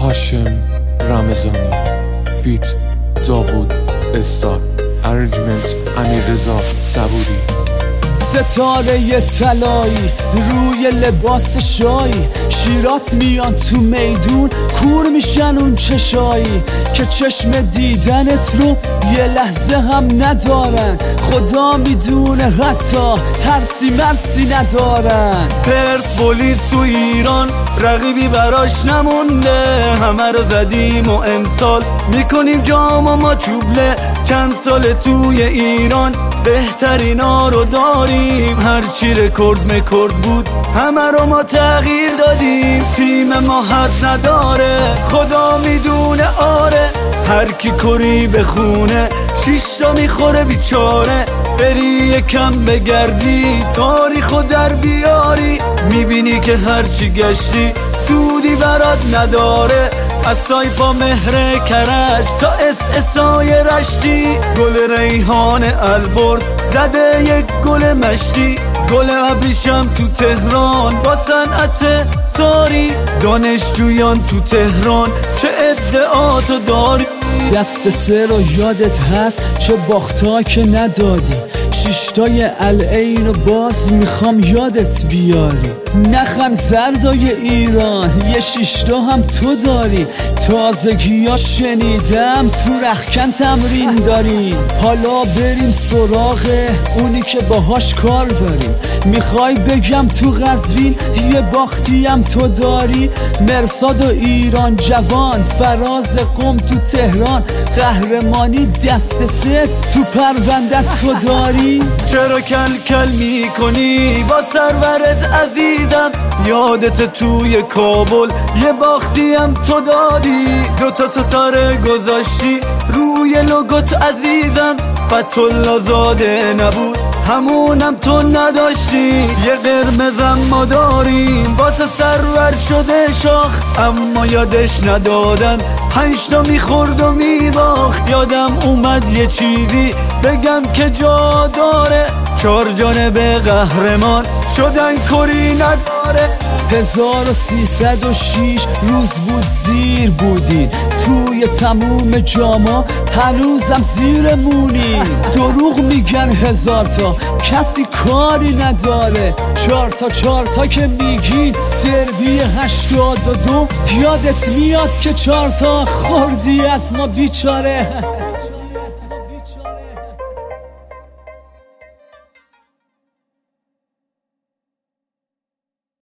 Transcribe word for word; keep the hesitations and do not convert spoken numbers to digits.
هاشم رمضانی فیت داوود استار ارنجمنت امیررضا صبوری. ستاره طلایی روی لباس شایی، شیرات میان تو میدون کور میشن اون چشایی که چشم دیدنت رو یه لحظه هم ندارن. خدا میدونه حتی ترسی مرسی ندارن. پرسپولیس تو ایران رقیبی براش نمونده، همه رو زدیم و امسال میکنیم جام و ما چوبله. چند سال توی ایران بهترینا رو داریم، هرچی رکورد مکورد بود همه رو ما تغییر دادیم. تیم ما حد نداره خدا میدونه، آره هر کی کری بخونه شیشتا میخوره بیچاره. بری یکم بگردی تاریخو در بیاری، میبینی که هرچی گشتی سودی برات نداره. از سایپا مهر کرج تا اس اسای رشتی، گل ریحان البرز زده یک گل مشتی. گل ابریشم تو تهران با صنعت ساری، دانشجویان تو تهران چه ادعاتو داری. دست سه رو یادت هست چه باختا که ندادی، شیشتای العین و باز میخوام یادت بیاری. نخن زردای ایران یه شیشتا هم تو داری، تازگی ها شنیدم تو رخکن تمرین داریم. حالا بریم سراغ اونی که باهاش کار داریم. میخوای بگم تو قزوین یه باختی هم تو داری، مرصاد و ایران جوان فراز قم تو تهران، قهرمانی دست سه تو پروندت تو داری. چرا کل کل میکنی با سرورت عزیزم، یادت توی کابل یه باختی هم تو دادی. دوتا ستاره گذاشتی روی لوگوت عزیزم، فتح‌الله زاده نبود همونم تو نداشتی. یه قرمزم ما داریم واسه سرور شده شاخ، اما یادش ندادن پنجتا میخورد و میباخت. یادم اومد یه چیزی بگم که جا داره، چار جانب قهرمان شدن کری نداره. هزار و سیصد و شیش روز بود زیر بودین، توی تموم جاما هنوزم زیرمونی. دروغ میگن هزار تا کسی کاری نداره، چار تا چار تا که میگین دربی هشتاد و دو یادت میاد که چار تا خوردی از ما بیچاره.